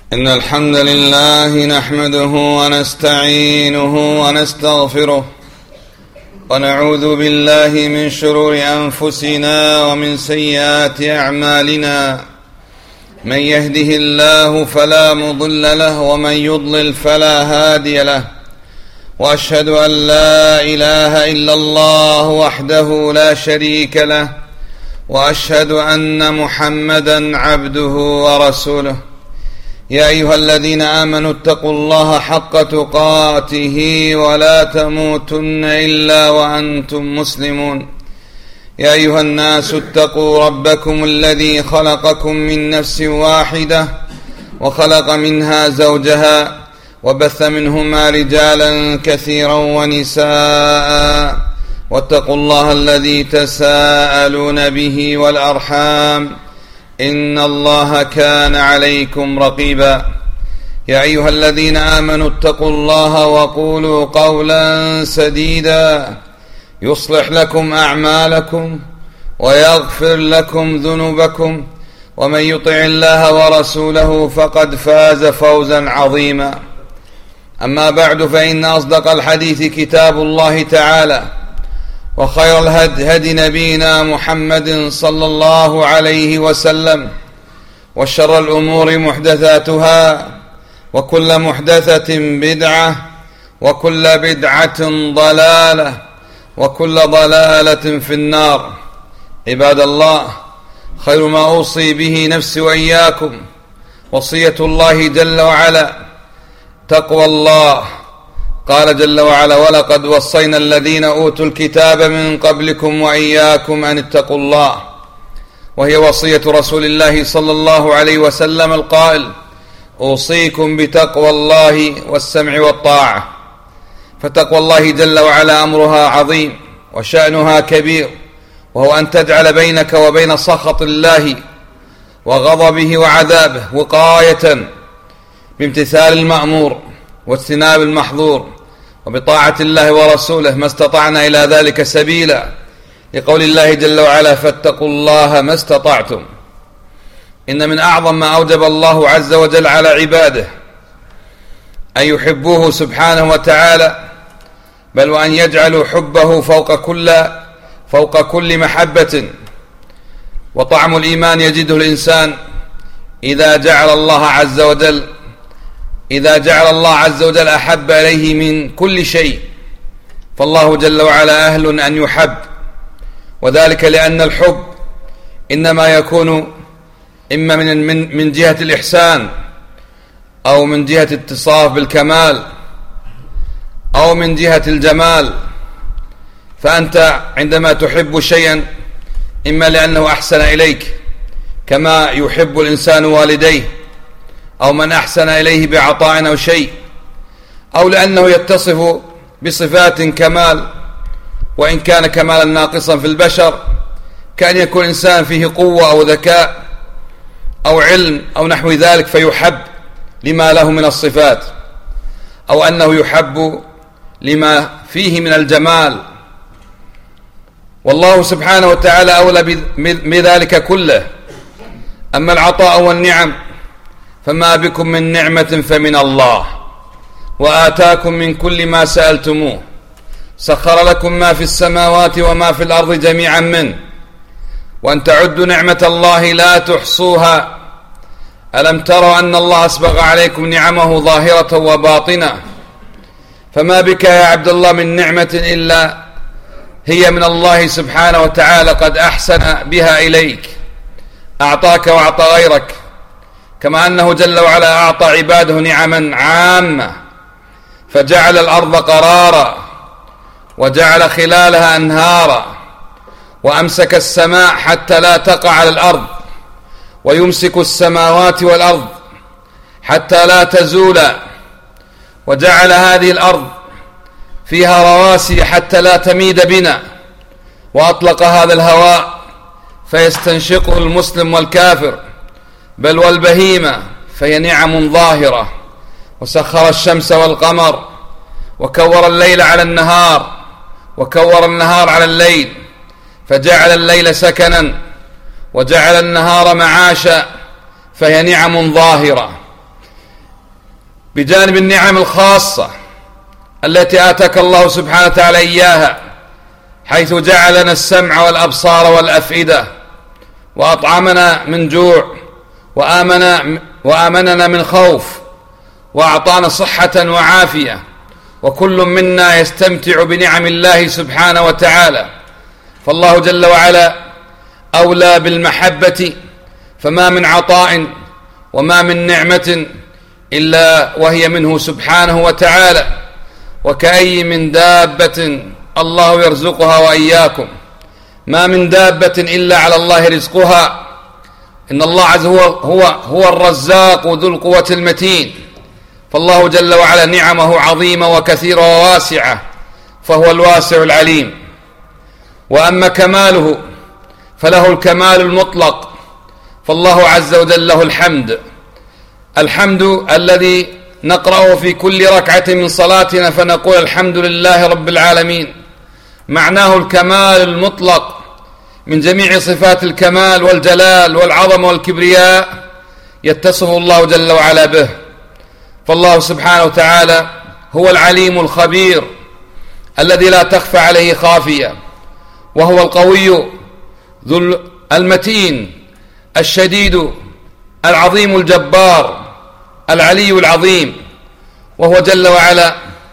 إن الحمد لله نحمده ونستعينه ونستغفره ونعوذ بالله من شرور أنفسنا ومن سيئات أعمالنا. من يهده الله فلا مضل له ومن يضلل فلا هادي له، وأشهد أن لا إله إلا الله وحده لا شريك له، وأشهد أن محمدا عبده ورسوله. يا أيها الذين آمنوا اتقوا الله حق تقاته ولا تموتن إلا وأنتم مسلمون. يا أيها الناس اتقوا ربكم الذي خلقكم من نفس واحدة وخلق منها زوجها وبث منهما رجالا كثيرا ونساء، واتقوا الله الذي تساءلون به والأرحام إن الله كان عليكم رقيبا. يا أيها الذين آمنوا اتقوا الله وقولوا قولا سديدا يصلح لكم أعمالكم ويغفر لكم ذنوبكم، ومن يطع الله ورسوله فقد فاز فوزا عظيما. أما بعد، فإن أصدق الحديث كتاب الله تعالى، وخير الهدي نبينا محمد صلى الله عليه وسلم، وشر الأمور محدثاتها، وكل محدثة بدعة، وكل بدعة ضلالة، وكل ضلالة في النار. عباد الله، خير ما أوصي به نفسي وإياكم وصية الله جل وعلا تقوى الله. قال جل وعلا: ولقد وصينا الذين أوتوا الكتاب من قبلكم وإياكم أن اتقوا الله. وهي وصية رسول الله صلى الله عليه وسلم القائل: أوصيكم بتقوى الله والسمع والطاعة. فتقوى الله جل وعلا أمرها عظيم وشأنها كبير، وهو أن تجعل بينك وبين سخط الله وغضبه وعذابه وقاية بامتثال المأمور واجتناب المحظور، وبطاعة الله ورسوله ما استطعنا إلى ذلك سبيلا، لقول الله جل وعلا: فاتقوا الله ما استطعتم. إن من أعظم ما أوجب الله عز وجل على عباده أن يحبوه سبحانه وتعالى، بل وأن يجعلوا حبه فوق كل محبة. وطعم الإيمان يجده الإنسان إذا جعل الله عز وجل أحب إليه من كل شيء، فالله جل وعلا أهل أن يحب. وذلك لأن الحب إنما يكون إما من جهة الإحسان، أو من جهة اتصاف بالكمال، أو من جهة الجمال. فأنت عندما تحب شيئا إما لأنه أحسن إليك كما يحب الإنسان والديه، أو من أحسن إليه بعطاء أو شيء، أو لأنه يتصف بصفات كمال، وإن كان كمالا ناقصا في البشر، كأن يكون إنسان فيه قوة أو ذكاء أو علم أو نحو ذلك فيحب لما له من الصفات، أو أنه يحب لما فيه من الجمال. والله سبحانه وتعالى أولى بذلك كله. أما العطاء والنعم فما بكم من نعمة فمن الله، وآتاكم من كل ما سألتموه، سخر لكم ما في السماوات وما في الأرض جميعا منه، وأن تعدوا نعمة الله لا تحصوها. ألم تروا أن الله أسبغ عليكم نعمه ظاهرة وباطنة؟ فما بك يا عبد الله من نعمة إلا هي من الله سبحانه وتعالى قد أحسن بها إليك، أعطاك وأعطى غيرك، كما أنه جل وعلا أعطى عباده نعما عامة، فجعل الأرض قرارا، وجعل خلالها أنهارا، وأمسك السماء حتى لا تقع على الأرض، ويمسك السماوات والأرض حتى لا تزولا، وجعل هذه الأرض فيها رواسي حتى لا تميد بنا، وأطلق هذا الهواء فيستنشقه المسلم والكافر بل والبهيمة، فهي نعم ظاهرة. وسخر الشمس والقمر، وكور الليل على النهار، وكور النهار على الليل، فجعل الليل سكنا وجعل النهار معاشا، فهي نعم ظاهرة. بجانب النعم الخاصة التي آتاك الله سبحانه وتعالى إياها، حيث جعلنا السمع والأبصار والأفئدة، وأطعمنا من جوع، وآمننا من خوف، وأعطانا صحة وعافية، وكل منا يستمتع بنعم الله سبحانه وتعالى. فالله جل وعلا أولى بالمحبة، فما من عطاء وما من نعمة إلا وهي منه سبحانه وتعالى. وكأي من دابة الله يرزقها وإياكم، ما من دابة إلا على الله رزقها. إن الله عز هو الرزاق ذو القوة المتين. فالله جل وعلا نعمه عظيمة وكثيرة وواسعة، فهو الواسع العليم. وأما كماله فله الكمال المطلق، فالله عز وجل له الحمد الذي نقرأه في كل ركعة من صلاتنا فنقول الحمد لله رب العالمين، معناه الكمال المطلق من جميع صفات الكمال والجلال والعظمة والكبرياء يتصف الله جل وعلا به. فالله سبحانه وتعالى هو العليم الخبير الذي لا تخفى عليه خافية، وهو القوي ذو المتين الشديد العظيم الجبار العلي العظيم، وهو جل وعلا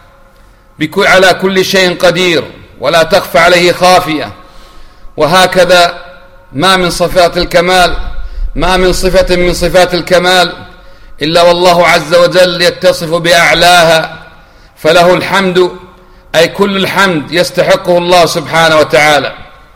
على كل شيء قدير ولا تخفى عليه خافية. وهكذا ما من صفات الكمال، ما من صفة من صفات الكمال إلا والله عز وجل يتصف بأعلاها، فله الحمد، أي كل الحمد يستحقه الله سبحانه وتعالى.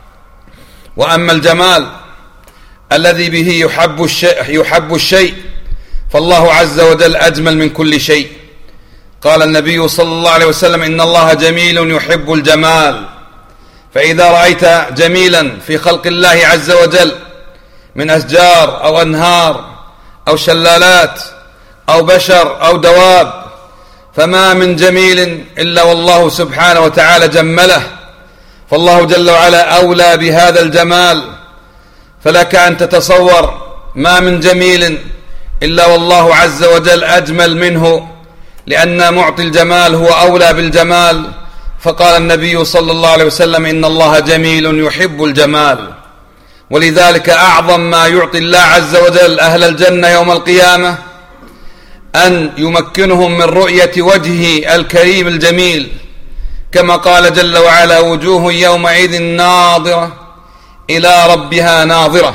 وأما الجمال الذي به يحب الشيء فالله عز وجل أجمل من كل شيء. قال النبي صلى الله عليه وسلم: إن الله جميل يحب الجمال. فإذا رأيت جميلا في خلق الله عز وجل من أشجار أو أنهار أو شلالات أو بشر أو دواب، فما من جميل إلا والله سبحانه وتعالى جمله. فالله جل وعلا أولى بهذا الجمال، فلك أن تتصور ما من جميل إلا والله عز وجل أجمل منه، لأن معطي الجمال هو أولى بالجمال. فقال النبي صلى الله عليه وسلم: إن الله جميل يحب الجمال. ولذلك أعظم ما يعطي الله عز وجل أهل الجنة يوم القيامة أن يمكنهم من رؤية وجهه الكريم الجميل، كما قال جل وعلا: وجوه يومئذ ناظرة إلى ربها ناظرة.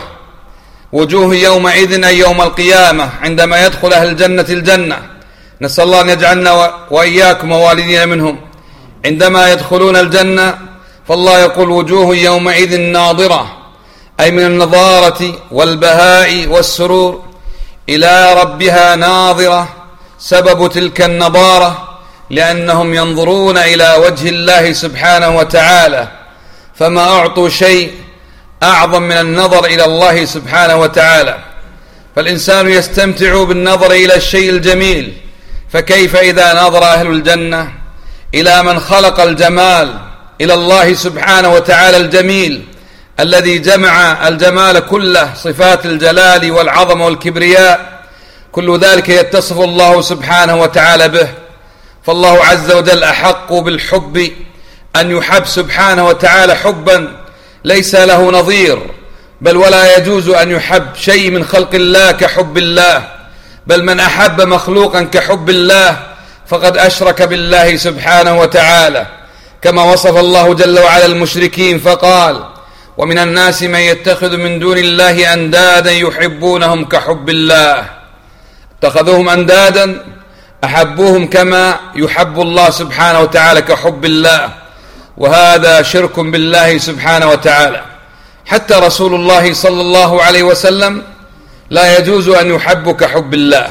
وجوه يومئذ أي يوم القيامة عندما يدخل أهل الجنة، نسأل الله أن يجعلنا وإياكم ووالدين منهم. عندما يدخلون الجنة فالله يقول: وجوه يومئذ ناظرة، أي من النضارة والبهاء والسرور إلى ربها ناظرة. سبب تلك النضارة لأنهم ينظرون إلى وجه الله سبحانه وتعالى، فما أعطوا شيء أعظم من النظر إلى الله سبحانه وتعالى. فالإنسان يستمتع بالنظر إلى الشيء الجميل، فكيف إذا نظر أهل الجنة إلى من خلق الجمال، إلى الله سبحانه وتعالى الجميل الذي جمع الجمال كله، صفات الجلال والعظمة والكبرياء، كل ذلك يتصف الله سبحانه وتعالى به. فالله عز وجل أحق بالحب، أن يحب سبحانه وتعالى حبا ليس له نظير، بل ولا يجوز أن يحب شيء من خلق الله كحب الله، بل من أحب مخلوقا كحب الله فقد أشرك بالله سبحانه وتعالى، كما وصف الله جل وعلا المشركين فقال: ومن الناس من يتخذ من دون الله أندادا يحبونهم كحب الله. اتخذوهم أندادا، أحبوهم كما يحب الله سبحانه وتعالى كحب الله، وهذا شرك بالله سبحانه وتعالى. حتى رسول الله صلى الله عليه وسلم لا يجوز أن يحب كحب الله،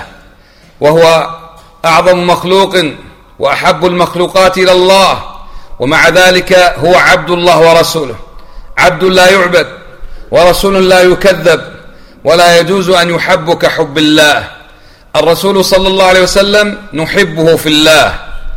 وهو أعظم مخلوق وأحب المخلوقات إلى الله، ومع ذلك هو عبد الله ورسوله، عبد لا يعبد ورسول لا يكذب، ولا يجوز أن يحب كحب الله. الرسول صلى الله عليه وسلم نحبه في الله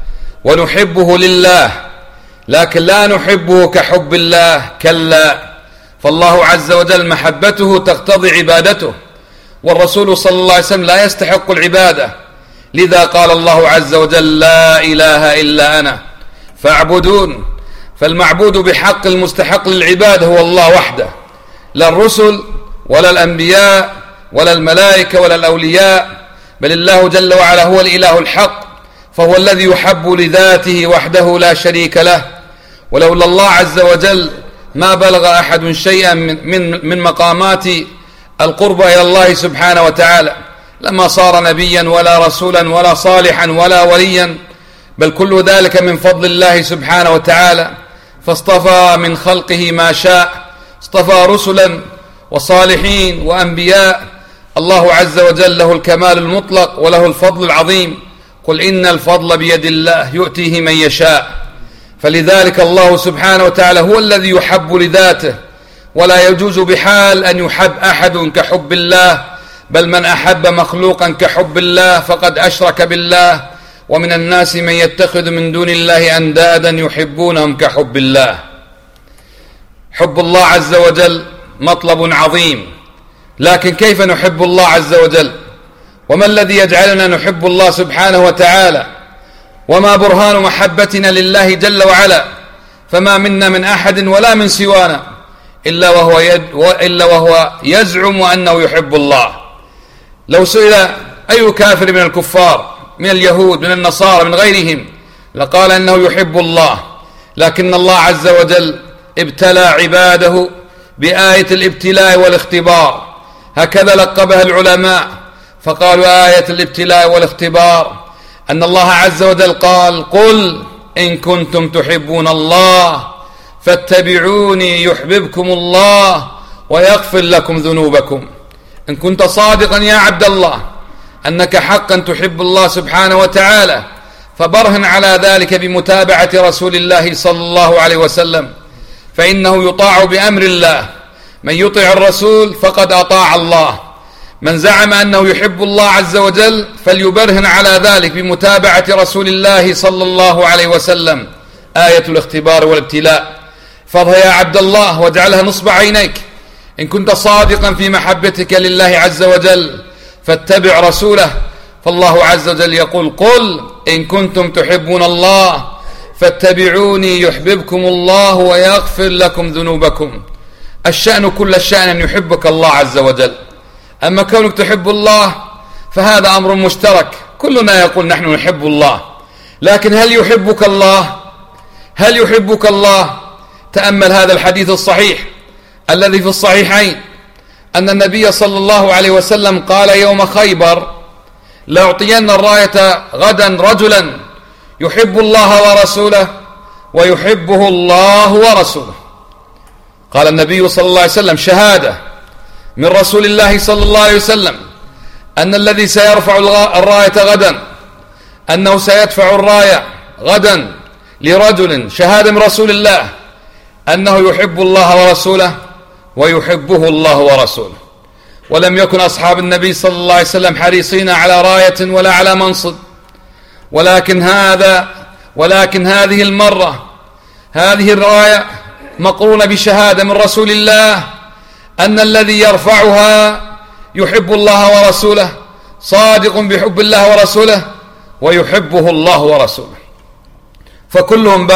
ونحبه لله، لكن لا نحبه كحب الله، كلا. فالله عز وجل محبته تقتضي عبادته، والرسول صلى الله عليه وسلم لا يستحق العبادة، لذا قال الله عز وجل: لا إله إلا أنا فاعبدون. فالمعبود بحق المستحق للعباد هو الله وحده، لا الرسل ولا الأنبياء ولا الملائكة ولا الأولياء، بل الله جل وعلا هو الإله الحق، فهو الذي يحب لذاته وحده لا شريك له. ولولا الله عز وجل ما بلغ أحد شيئا من مقامات القرب إلى الله سبحانه وتعالى، لما صار نبيا ولا رسولا ولا صالحا ولا وليا، بل كل ذلك من فضل الله سبحانه وتعالى. فاصطفى من خلقه ما شاء، اصطفى رسلا وصالحين وأنبياء. الله عز وجل له الكمال المطلق وله الفضل العظيم. قل إن الفضل بيد الله يؤتيه من يشاء. فلذلك الله سبحانه وتعالى هو الذي يحب لذاته، ولا يجوز بحال أن يحب أحد كحب الله، بل من أحب مخلوقا كحب الله فقد أشرك بالله. ومن الناس من يتخذ من دون الله أندادا يحبونهم كحب الله. حب الله عز وجل مطلب عظيم، لكن كيف نحب الله عز وجل؟ وما الذي يجعلنا نحب الله سبحانه وتعالى؟ وما برهان محبتنا لله جل وعلا؟ فما منا من أحد ولا من سوانا إلا وهو يزعم أنه يحب الله. لو سئل أي كافر من الكفار من اليهود من النصارى من غيرهم لقال أنه يحب الله، لكن الله عز وجل ابتلى عباده بآية الابتلاء والاختبار، هكذا لقبها العلماء، فقالوا آية الابتلاء والاختبار أن الله عز وجل قال: قل إن كنتم تحبون الله فاتبعوني يحببكم الله ويغفر لكم ذنوبكم. إن كنت صادقا يا عبد الله أنك حقا تحب الله سبحانه وتعالى، فبرهن على ذلك بمتابعة رسول الله صلى الله عليه وسلم، فإنه يطاع بأمر الله. من يطع الرسول فقد أطاع الله. من زعم أنه يحب الله عز وجل فليبرهن على ذلك بمتابعة رسول الله صلى الله عليه وسلم. آية الاختبار والابتلاء، فاضها يا عبد الله واجعلها نصب عينيك. إن كنت صادقا في محبتك لله عز وجل فاتبع رسوله، فالله عز وجل يقول: قل إن كنتم تحبون الله فاتبعوني يحببكم الله ويغفر لكم ذنوبكم. الشأن كل الشأن أن يحبك الله عز وجل. أما كونك تحب الله فهذا أمر مشترك، كلنا يقول نحن نحب الله، لكن هل يحبك الله؟ هل يحبك الله؟ تأمل هذا الحديث الصحيح الذي في الصحيحين أن النبي صلى الله عليه وسلم قال يوم خيبر: لأعطين الراية غدا رجلا يحب الله ورسوله ويحبه الله ورسوله. قال النبي صلى الله عليه وسلم شهادة من رسول الله صلى الله عليه وسلم أن الذي سيرفع الراية غدا أنه سيدفع الراية غدا لرجل، شهادة من رسول الله أنه يحب الله ورسوله ويحبه الله ورسوله. ولم يكن أصحاب النبي صلى الله عليه وسلم حريصين على راية ولا على منصب، ولكن هذه المرة هذه الراية مقرونة بشهادة من رسول الله أن الذي يرفعها يحب الله ورسوله، صادق بحب الله ورسوله ويحبه الله ورسوله. فكلهم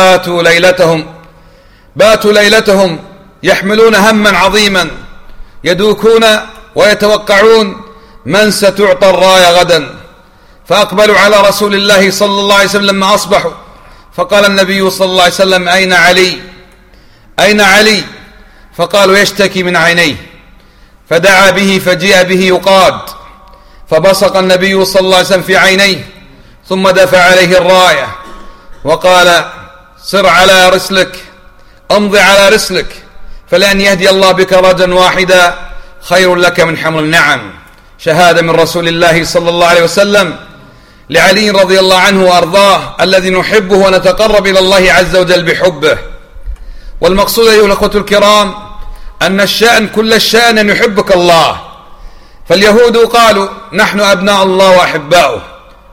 باتوا ليلتهم يحملون هما عظيما، يدوكون ويتوقعون من ستعطى الراية غدا. فأقبلوا على رسول الله صلى الله عليه وسلم لما أصبحوا، فقال النبي صلى الله عليه وسلم: أين علي؟ أين علي؟ فقالوا: يشتكي من عينيه. فدعا به فجيء به يقاد، فبصق النبي صلى الله عليه وسلم في عينيه، ثم دفع عليه الراية وقال: سر على رسلك، امضي على رسلك، فلأن يهدي الله بك رجلا واحدا خير لك من حمل النعم. شهادة من رسول الله صلى الله عليه وسلم لعلي رضي الله عنه وأرضاه الذي نحبه ونتقرب إلى الله عز وجل بحبه. والمقصود أيها الأخوة الكرام أن الشأن كل الشأن أن يحبك الله. فاليهود قالوا: نحن أبناء الله وأحباؤه.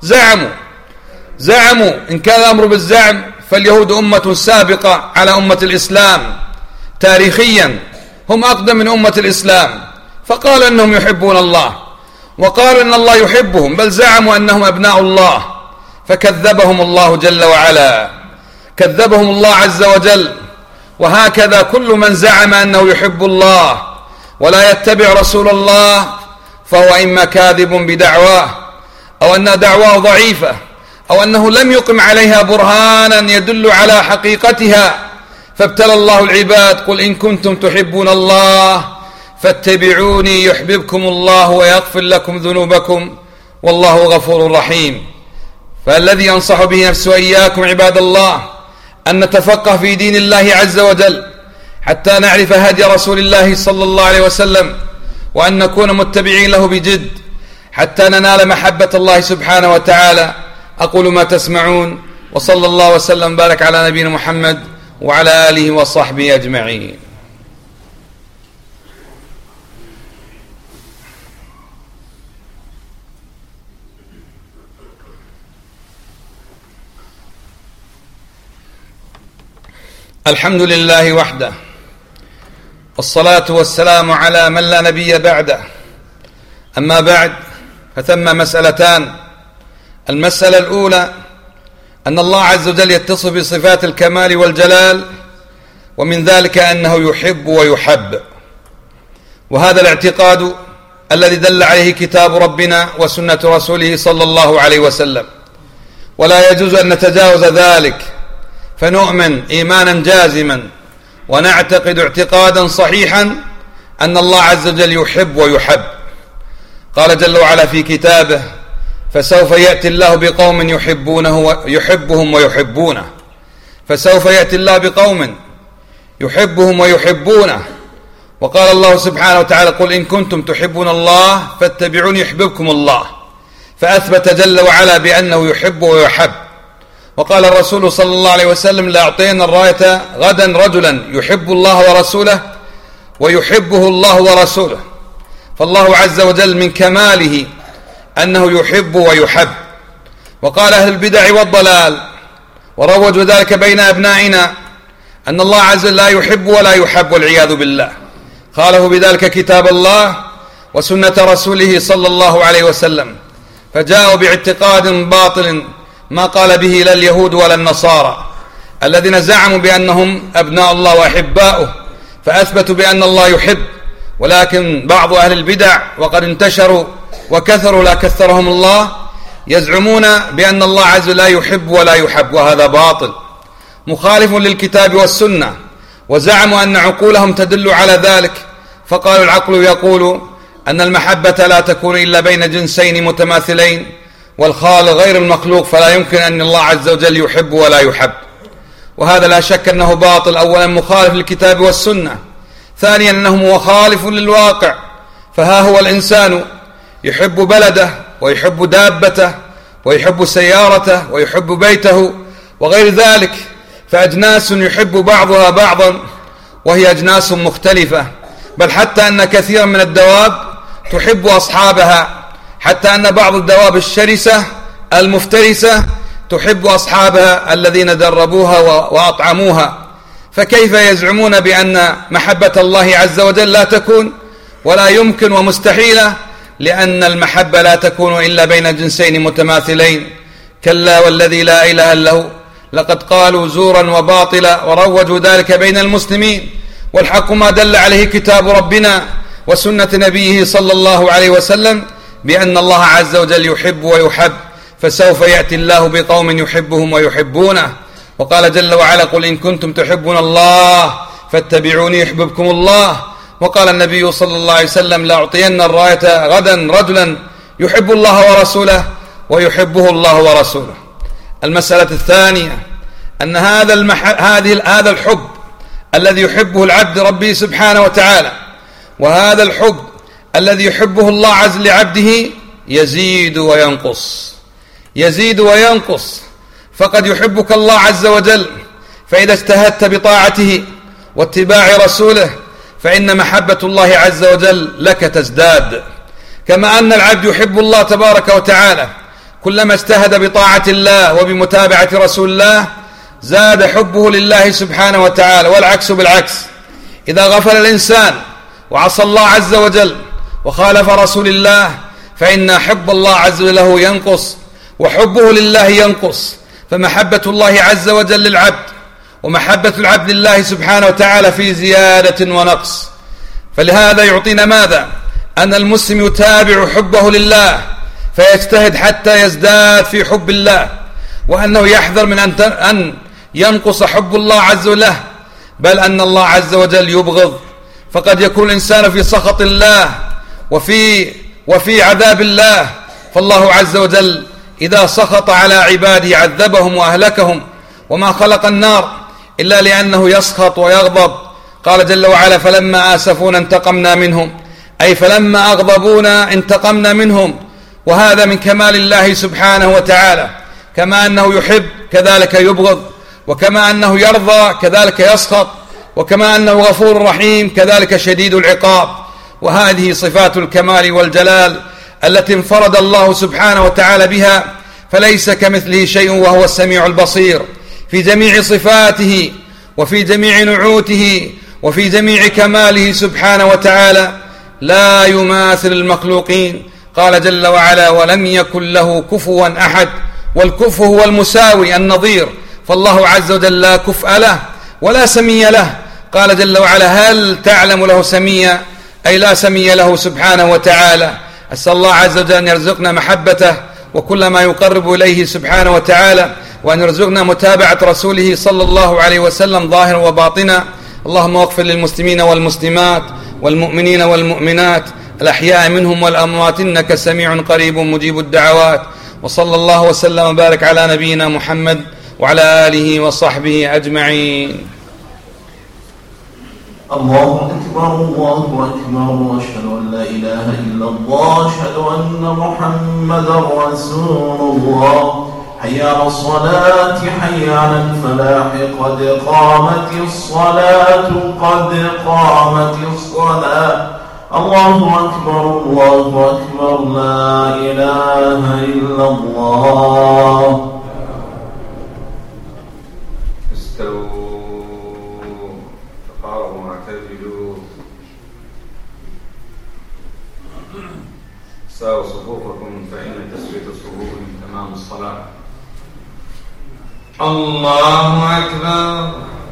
زعموا إن كان الأمر بالزعم فاليهود أمة سابقة على أمة الإسلام تاريخيا، هم أقدم من أمة الإسلام، فقال أنهم يحبون الله. وقالوا إن الله يحبهم، بل زعموا أنهم أبناء الله، فكذبهم الله جل وعلا، كذبهم الله عز وجل. وهكذا كل من زعم أنه يحب الله ولا يتبع رسول الله فهو إما كاذب بدعواه، أو أن دعواه ضعيفة، أو أنه لم يقم عليها برهانا يدل على حقيقتها. فابتلى الله العباد: قل إن كنتم تحبون الله فاتبعوني يحببكم الله ويغفر لكم ذنوبكم والله غفور رحيم. فالذي أنصح به نفسي وإياكم عباد الله أن نتفقه في دين الله عز وجل حتى نعرف هدي رسول الله صلى الله عليه وسلم، وأن نكون متبعين له بجد حتى ننال محبة الله سبحانه وتعالى. أقول ما تسمعون، وصلى الله وسلم بارك على نبينا محمد وعلى آله وصحبه أجمعين. الحمد لله وحده، والصلاة والسلام على من لا نبي بعده. أما بعد، فثم مسألتان. المسألة الأولى أن الله عز وجل يتصف بصفات الكمال والجلال، ومن ذلك أنه يحب ويحب، وهذا الاعتقاد الذي دل عليه كتاب ربنا وسنة رسوله صلى الله عليه وسلم، ولا يجوز أن نتجاوز ذلك، فنؤمن إيمانا جازما ونعتقد اعتقادا صحيحا أن الله عز وجل يحب ويحب. قال جل وعلا في كتابه: فسوف يأتي الله بقوم يحبهم ويحبونه. فسوف يأتي الله بقوم يحبهم ويحبونه. وقال الله سبحانه وتعالى: قل إن كنتم تحبون الله فاتبعوني يحببكم الله. فأثبت جل وعلا بأنه يحب ويحب. وقال الرسول صلى الله عليه وسلم: لأعطينا الراية غدا رجلا يحب الله ورسوله ويحبه الله ورسوله. فالله عز وجل من كماله أنه يحب ويحب. وقال أهل البدع والضلال وروجوا ذلك بين أبنائنا أن الله عز وجل لا يحب ولا يحب والعياذ بالله. خالفوا بذلك كتاب الله وسنة رسوله صلى الله عليه وسلم، فجاءوا باعتقاد باطل ما قال به لا اليهود ولا النصارى الذين زعموا بأنهم أبناء الله وأحباؤه، فأثبتوا بأن الله يحب. ولكن بعض أهل البدع وقد انتشروا وكثروا لا كثرهم الله يزعمون بأن الله عز وجل لا يحب ولا يحب، وهذا باطل مخالف للكتاب والسنة. وزعموا أن عقولهم تدل على ذلك، فقالوا: العقل يقول أن المحبة لا تكون إلا بين جنسين متماثلين، والخالق غير المخلوق، فلا يمكن أن الله عز وجل يحب ولا يحب. وهذا لا شك أنه باطل، أولا مخالف للكتاب والسنة، ثانيا أنه مخالف للواقع. فها هو الإنسان يحب بلده ويحب دابته ويحب سيارته ويحب بيته وغير ذلك، فأجناس يحب بعضها بعضا وهي أجناس مختلفة، بل حتى أن كثيرا من الدواب تحب أصحابها، حتى أن بعض الدواب الشرسة المفترسة تحب أصحابها الذين دربوها وأطعموها. فكيف يزعمون بأن محبة الله عز وجل لا تكون ولا يمكن ومستحيلة، لأن المحبة لا تكون إلا بين جنسين متماثلين؟ كلا والذي لا إله إلا هو، لقد قالوا زورا وباطلا وروجوا ذلك بين المسلمين، والحق ما دل عليه كتاب ربنا وسنة نبيه صلى الله عليه وسلم بأن الله عز وجل يحب ويحب. فسوف يأتي الله بقوم يحبهم ويحبونه. وقال جل وعلا: قل إن كنتم تحبون الله فاتبعوني يحببكم الله. وقال النبي صلى الله عليه وسلم: لأعطين الراية غدا رجلا يحب الله ورسوله ويحبه الله ورسوله. المسألة الثانية أن هذا الحب الذي يحبه العبد ربه سبحانه وتعالى، وهذا الحب الذي يحبه الله عز لعبده يزيد وينقص، يزيد وينقص. فقد يحبك الله عز وجل فإذا اجتهدت بطاعته واتباع رسوله فإن محبة الله عز وجل لك تزداد، كما أن العبد يحب الله تبارك وتعالى كلما اجتهد بطاعة الله وبمتابعة رسول الله زاد حبه لله سبحانه وتعالى. والعكس بالعكس، إذا غفل الإنسان وعصى الله عز وجل وخالف رسول الله فإن حب الله عز وجل له ينقص وحبه لله ينقص، فمحبة الله عز وجل للعبد ومحبة العبد لله سبحانه وتعالى في زيادة ونقص. فلهذا يعطينا ماذا؟ أن المسلم يتابع حبه لله فيجتهد حتى يزداد في حب الله، وأنه يحذر من أن ينقص حب الله عز وجل، بل أن الله عز وجل يبغض. فقد يكون الإنسان في سخط الله وفي عذاب الله، فالله عز وجل إذا سخط على عباده عذبهم وأهلكهم، وما خلق النار إلا لأنه يسخط ويغضب. قال جل وعلا: فلما آسفونا انتقمنا منهم، أي فلما أغضبونا انتقمنا منهم. وهذا من كمال الله سبحانه وتعالى، كما أنه يحب كذلك يبغض، وكما أنه يرضى كذلك يسخط، وكما أنه غفور رحيم كذلك شديد العقاب. وهذه صفات الكمال والجلال التي انفرد الله سبحانه وتعالى بها، فليس كمثله شيء وهو السميع البصير في جميع صفاته وفي جميع نعوته وفي جميع كماله سبحانه وتعالى، لا يماثل المخلوقين. قال جل وعلا: ولم يكن له كفوا أحد. والكفو هو المساوي النظير، فالله عز وجل لا كفء له ولا سمي له. قال جل وعلا: هل تعلم له سميا، أي لا سمي له سبحانه وتعالى. أسأل الله عز وجل أن يرزقنا محبته وكل ما يقرب إليه سبحانه وتعالى، وأن يرزقنا متابعة رسوله صلى الله عليه وسلم ظاهرا وباطنا. اللهم اغفر للمسلمين والمسلمات والمؤمنين والمؤمنات الأحياء منهم والأموات، إنك سميع قريب مجيب الدعوات. وصلى الله وسلم وبارك على نبينا محمد وعلى آله وصحبه أجمعين. الله أكبر الله أكبر، أشهد أن لا إله إلا الله، أشهد أن محمدا رسول الله. حي على الصلاة حي على الفلاح، قد قامت الصلاة قد قامت الصلاة. الله أكبر الله أكبر، لا إله إلا الله. ساووا صفوفكم فإن تسوية الصفوف من تمام الصلاة. الله أكبر.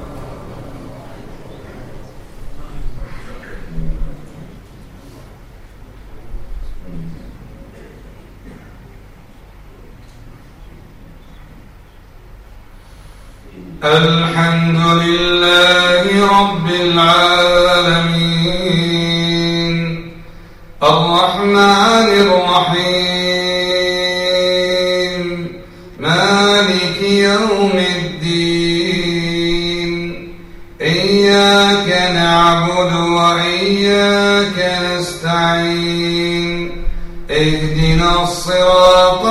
الحمد لله رب العالمين، الرحمن الرحيم، مالك يوم الدين. إياك نعبد وإياك نستعين، اهدنا الصراط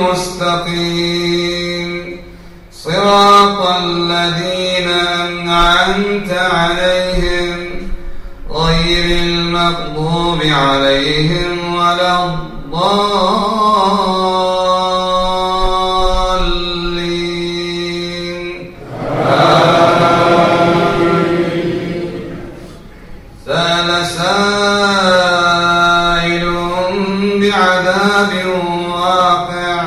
المستقيم، صراط الذين أنعمت عليهم غير المغضوب عليهم ولا الضالين. سأل سائل بعذاب واقع،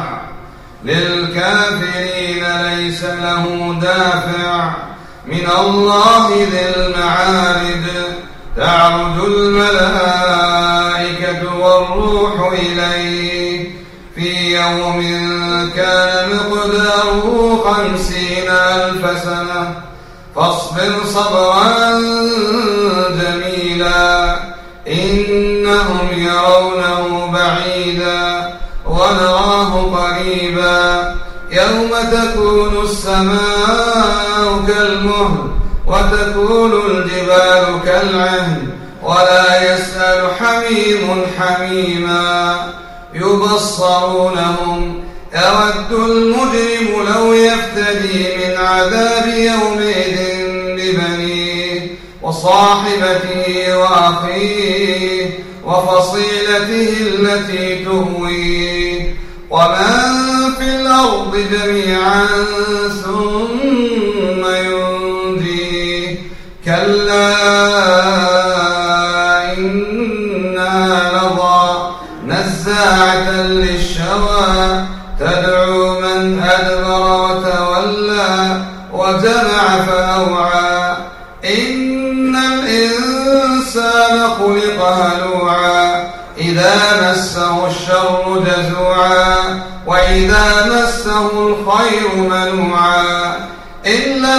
للكافرين ليس له دافع، من الله ذي المعارج. تعرج الملائكة والروح إليه في يوم كان مقداره 50,000 سنة، فاصبر صبرا جميلا، إنهم يرونه بعيدا ونراه قريبا. يوم تكون السماء كالمهل وتكون الجبال كالعهن، ولا يسأل حميم حميما. يبصرونهم يود المجرم لو يفتدي من عذاب يومئذ ببنيه وصاحبته وأخيه وفصيلته التي تهويه، ومن في الأرض جميعا ثم ينجيه. كلا إنها لظى نزاعة نزاعة للشوى تدعو من أدبر وتولى وجمع فأوعى إن الإنسان خلق هلوعا إذا مسه الشر جزوعا وإذا مسه الخير منوعا إلا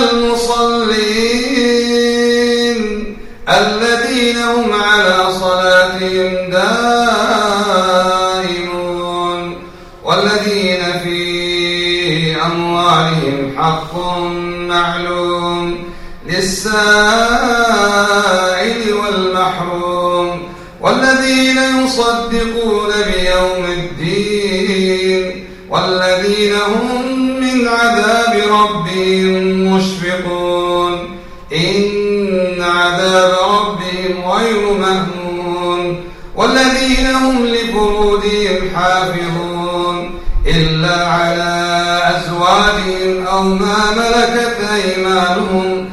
المصلين الذين هم على صلاتهم دائمون والذين في أموالهم حق معلوم للسائل والمحروم والذين يصدقون بيوم الدين والذين هم من عذاب ربهم مشفقون إن عذاب ربهم غير مأمون والذين هم لفروجهم حافظون إلا على أزواجهم أو ما ملكت أيمانهم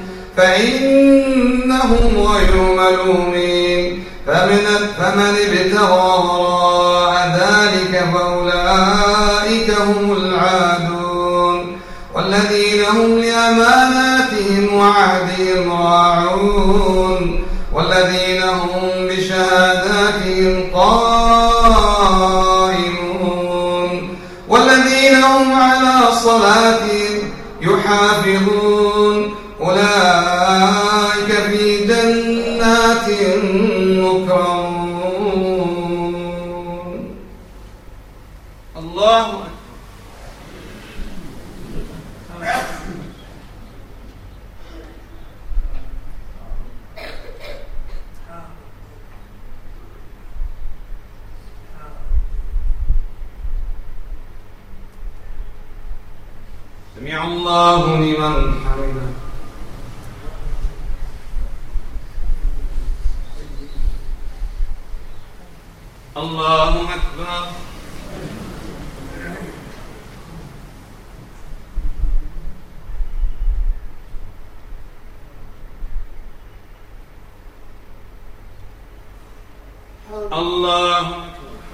فإنهم غير ملومين فمن ابتغى وراء ذلك فأولئك هم العادون والذين هم لأماناتهم وعهدهم راعون والذين هم بشهاداتهم قائمون والذين هم على صلاتهم يحافظون أولئك في جنات مكرمون. الله أكبر. سمع الله لمن حمده. الله أكبر. الله أكبر.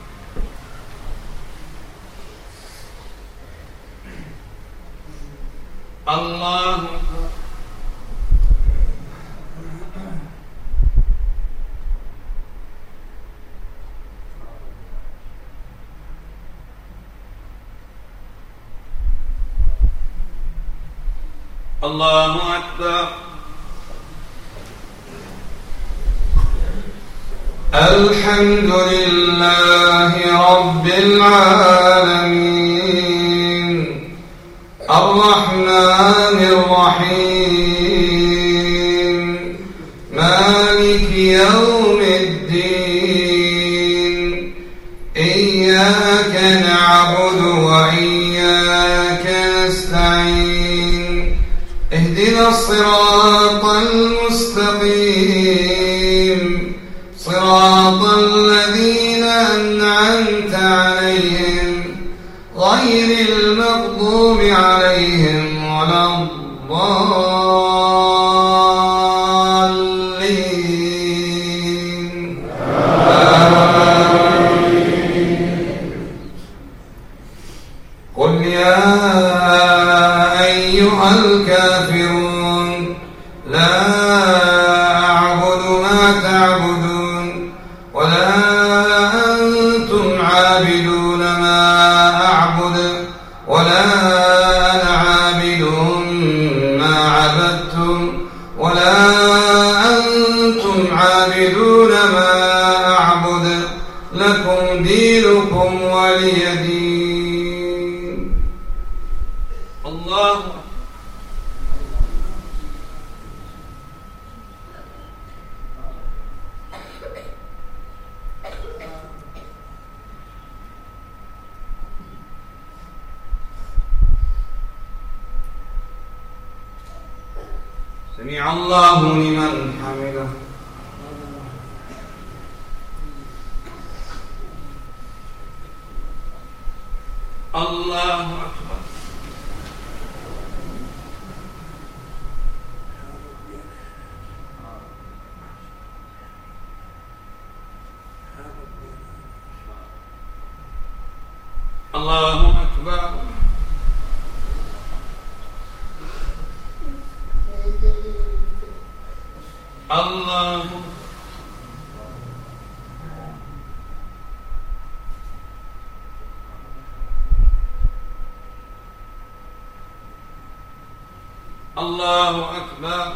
الله أكبر. الله أكبر. الحمد لله رب العالمين الرحمن الرحيم مالك يوم الدين إياك نعبد وإياك نستعين اهدنا الصراط المستقيم صراط الذين أنعمت عليهم غير المغضوب عليهم ولا الضالين. قل يا أيها الكافرون لا أعبد ما تعبدون ولا أنتم عابدون ما أعبد ولا أنا عابد ما عبدتم ولا أنتم عابدون ما أعبد لكم دينكم ولي دين. الله سمع الله لمن حمده. الله أكبر. الله أكبر. الله الله أكبر.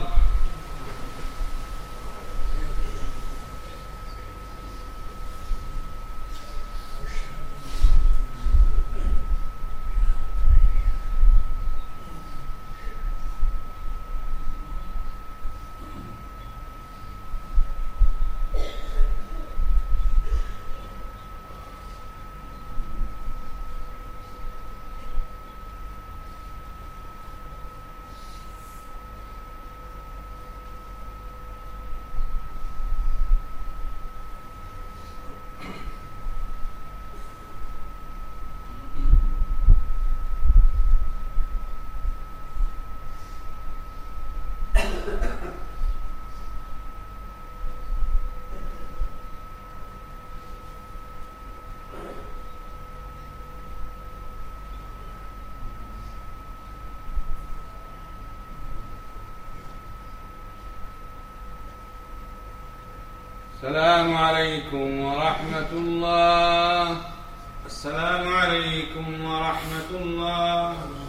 السلام عليكم ورحمة الله. السلام عليكم ورحمة الله.